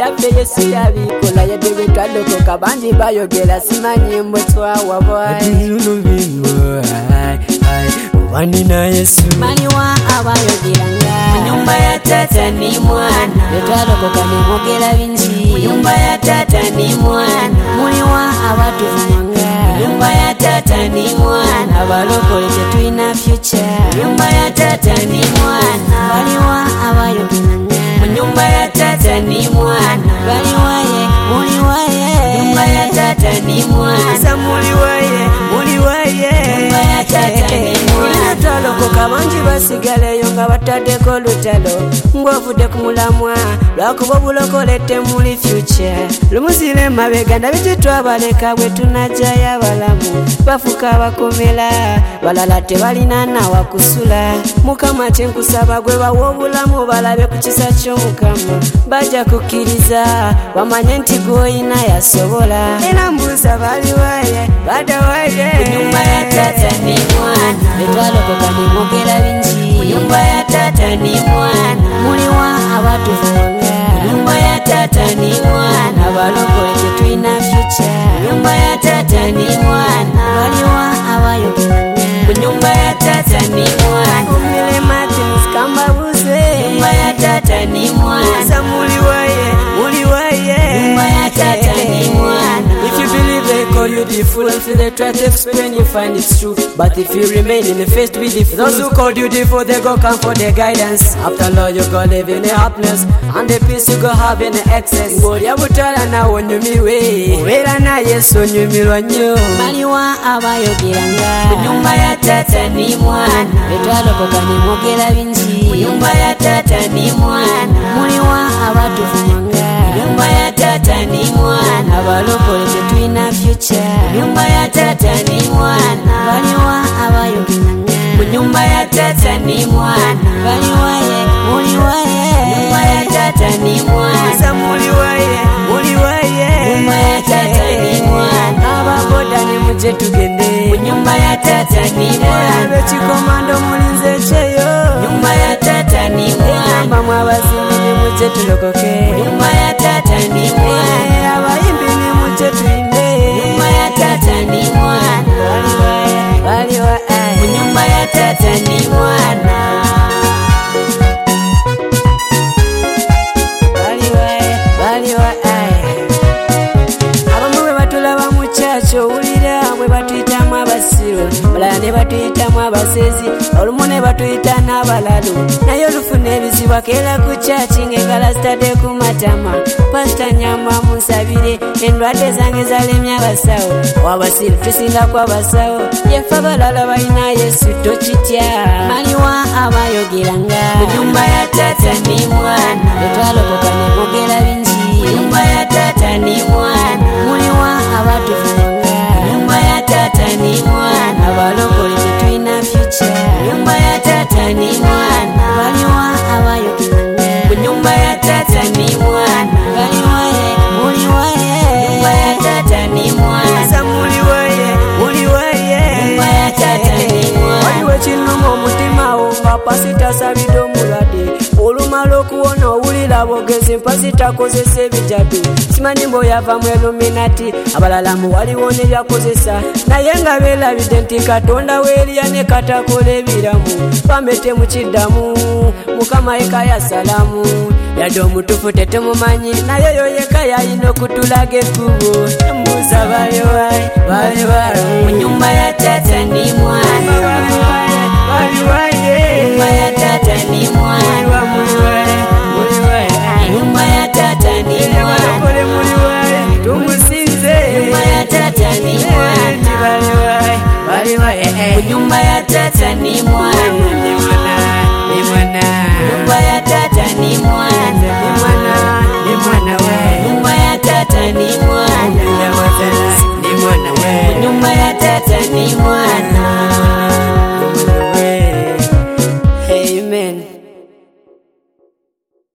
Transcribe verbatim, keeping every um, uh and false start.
byaffe Yesu yabikola yadde bwe twaddokoka bangi bayogera simanyi mbwe twawa wanina Yesu maliwa abayogeranga mu nyumba ya tata ni mwana betwalokoka ne mwogera bingi mu nyumba ya tata ni mwana muliwa abatuvumanga mu nyumba ya tata ni mwana abalokole tetulina future mu nyumba ya tata ni mwana baliwa abayogeranga mu nyumba ya tata ni mwana baliwaye muliwaye mu nyumba ya tata ni mwana muliwaye muliwaye nyumba ya tata ni twalokoka bangi basigaleyo nga bataddeko olutalo ng'ovudde ku mulamwa lwakuba obulokolette muli future lumusire emabega ndabe gye twabaleka bwe tunajjayo abalamu bafuuka abakomera balala tebalina nawa kusula mukama kyenkusaba gwe bawa obulamu balabe ku kisa ky'omukama bajja kukkiriza bamanye nti gw'oyina yasobola era mbuuza baliwaye badawaye nyumba ya tata ni mwana betwalokoka ne mwogera bingi mu nyumba ya tata ni mwana muliwa abatuvanga mu nyumba ya tata ni mwana abalokole tetulina future mu nyumba ya tata ni mwana baliwa abayogeranga mu nyumba ya tata ni mwana umile Martins kambabuze mu nyumba ya tata ni mwana muliwaye muliwaye nyumba ya tata ni mwana. If you believe they call you the fool, if they try to explain you find it's true, but if you remain in the face with the fool, those who called you the fool they go come for their guidance. After all you go live in the happiness and the peace you go have in the excess. Ngoli abutala na wonyumiwe wera na Yesu nyumirwa nnyo maliwa abayogeranga mu nyumba ya tata ni mwana betwalokoka ne mwogera bingi mu nyumba ya tata ni mwana muliwa abatuvumanga mu nyumba ya tata ni mwana abalokole tetulina future mu nyumba ya tata ni mwana baliwa abayogeranga mu nyumba ya tata ni mwana baliwaye muliwaye nyumba ya tata ni mwana muliwaye muliwaye nyumba ya tata ni mwana ababoda ni muje tugende mu nyumba ya tata ni mwana bekikomando mulinze kyeyo nyumba ya tata ni mwana mwabazimbi ni muje tulokoke nyumba ya tata ni mwana abayimbi ni muje tuinde nyumba ya tata ni mwana baliwaye baliwaye mu nyumba ya tata ni mwana baliwaye baliwaye abamu bwe batulaba mu kyakyo owulira bwe batuyitamu abasiru balala ne batuyitamu abasezi olumu ne batuyita n'abalalu naye olufuna ebizibu akeera ku kyaki ng'engala zitadde ku matama pasita nyamba munsabire endwadde zange zalemye abasawo wabasiru tusingako abasawo yefe abalala balina Yesu tokitya maliwa abayogeranga mu nyumba ya tata ni mwana betwalokoka ne mwogera bingi mu nyumba ya tata ni mwana muliwa abatuvanga mu nyumba ya tata ni mwana abalokole tetulina future mu nyumba ya tata ni mwana baliwa abayogeranga mu nyumba ya tata ni mwana baliwaye muliwaye nyumba ya tata ni mwana muliwaye muliwaye nyumba ya tata ni mwana waliwo kinuma omutima wo nga pasita asabidde omulwadde olumala okuwona owulira bogezi mpasita akozesa ebijadu simanyi mboyava mu Illuminati abalala mu waliwo ne byakozesa naye nga beerabidde nti Katonda weeriya ne katakola ebiramu bamete mu kiddamu mukama eka ya salamu yadde omutufu tetumumanyi naye yo yeka yalina okutulaga ekkubo mbuuza baliwaye baliwaye mu nyumba ya tata ni mwana baliwaye nyumba ya tata ni mwana nyumba ya tata ni mwana tumusinze nyumba ya tata ni mwana baliwaye nyumba ya tata ni mwana ni mwana nyumba ya tata ni mwana ni mwana ni mwana we nyumba ya tata ni mwana ni mwana we nyumba ya tata ni